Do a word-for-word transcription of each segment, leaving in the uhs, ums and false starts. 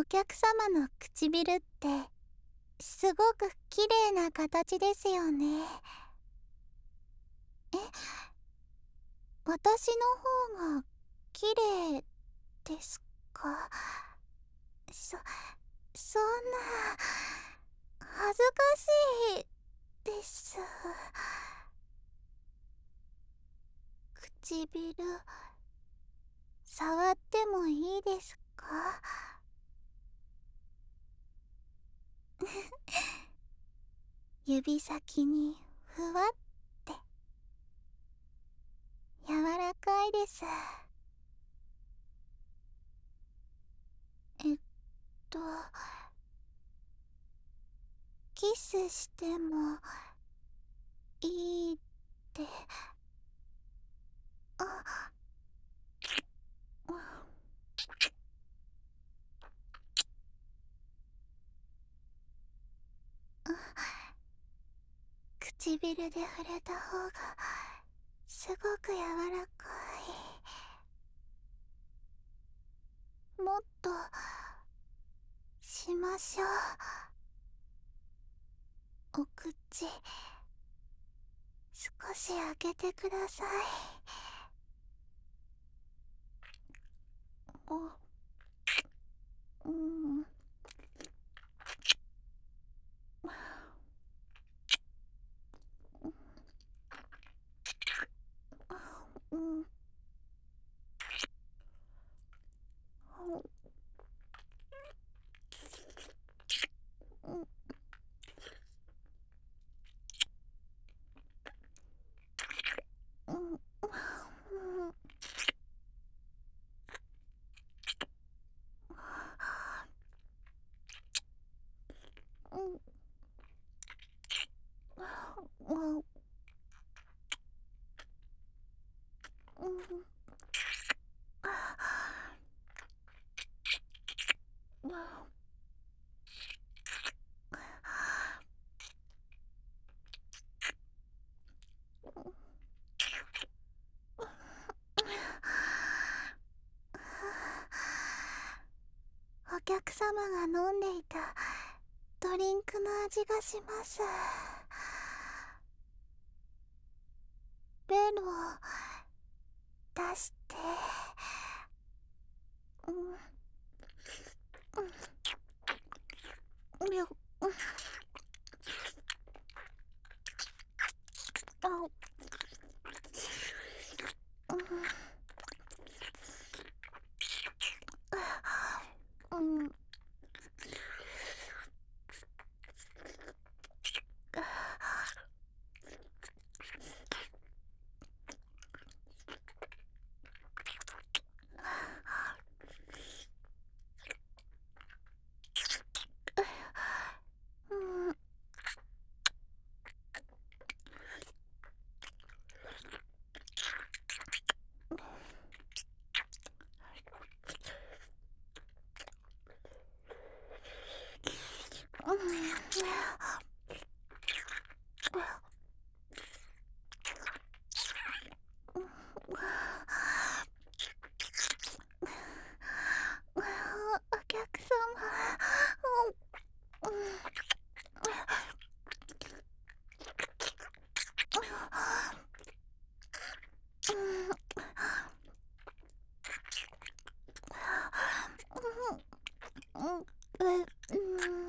客様の唇ってすごく綺麗な形ですよね。え、私の方が綺麗ですか？そ、そんな、恥ずかしいです。唇、触ってもいいですか？指先にふわって柔らかいです。えっとキスしてもいいって。あ、唇で触れた方がすごく柔らかい。もっとしましょう。お口少し開けてください。お、うん、うん、うん、うん、うん、うん、うん、お客様が飲んでいたドリンクの味がします。ベルを出して。うん、うん、よ、うん、あ、うん、うん、うん、お客様、うん、うん、うん、うん、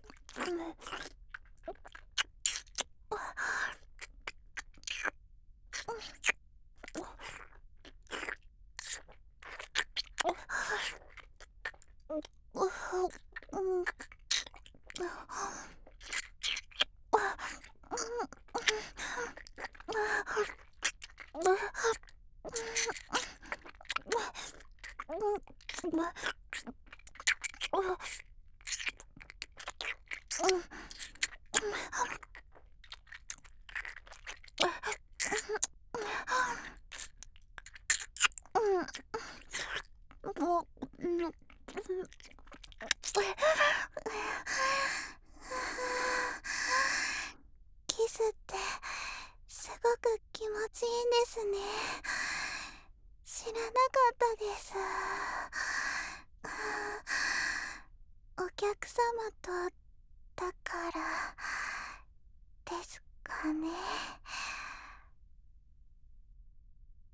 キスってすごく気持ちいいんですね。知らなかったです。 様とだからですかね。